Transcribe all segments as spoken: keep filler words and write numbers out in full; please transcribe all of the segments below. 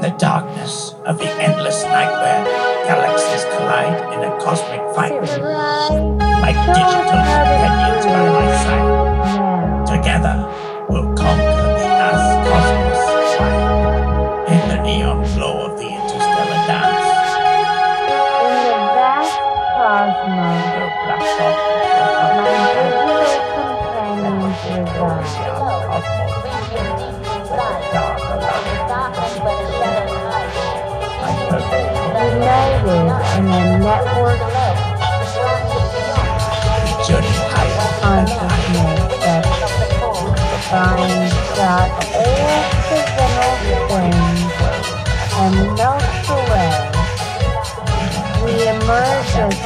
the darkness of the endless nightmare, galaxies collide in a cosmic fight. Like digital companions by my side, together we'll conquer the vast cosmos wide. In the neon glow of the interstellar dance, In the vast cosmos, we'll blast off my the digital companions reside. cosmos with the dark like perfect United in a network journey higher and higher. consciousness that binds dot accidental things and melts away. We emerge as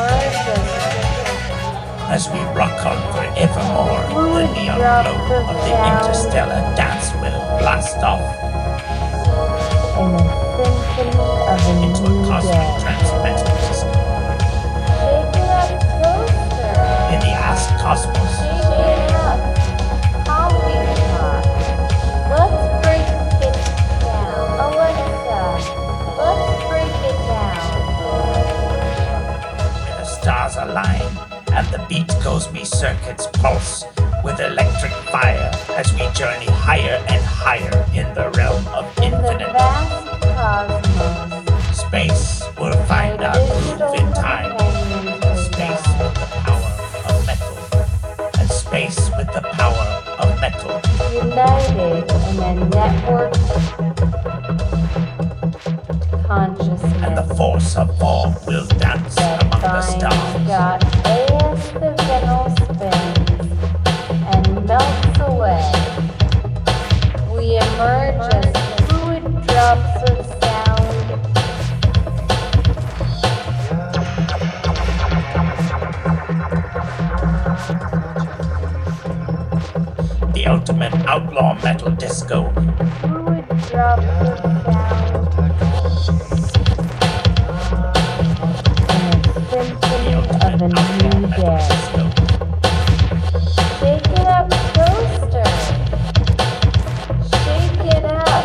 As we rock on forevermore, the neon glow of the interstellar dance will blast off in a symphony of a into a new cosmic day. transcendental system Shake it up closer. in the vast cosmos. Shake it up. Poppycock. Let's break it down. Alexa, let's break it down. Where the stars align and the beat goes me circuits pulse with electric fire as we journey higher and higher in the realm of In the infinite vast cosmos, space. We'll find our groove in time. Space with the power of metal, and space with the power of metal. united in a network consciousness And the force of all will dance that among the binds stars. dot accidental spins and melts away. We emerge as fluid drops of sound. The ultimate outlaw metal disco. Fluid drops of sound. In a symphony The of ultimate a outlaw new metal day. disco. Shake it up, toaster. Shake it up.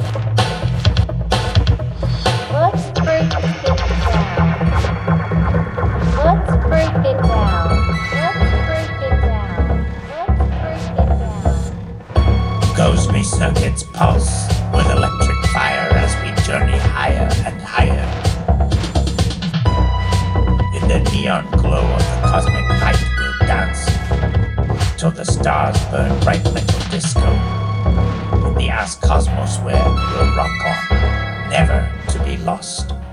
Let's break it down. Let's break it down. Let's break it down. Let's break it down. Goes me circuits pulse with electric fire as we journey higher and higher. In the neon glow of the cosmic night we'll dance till the stars burn bright metal disco. In the vast cosmos where we'll rock on, never to be lost.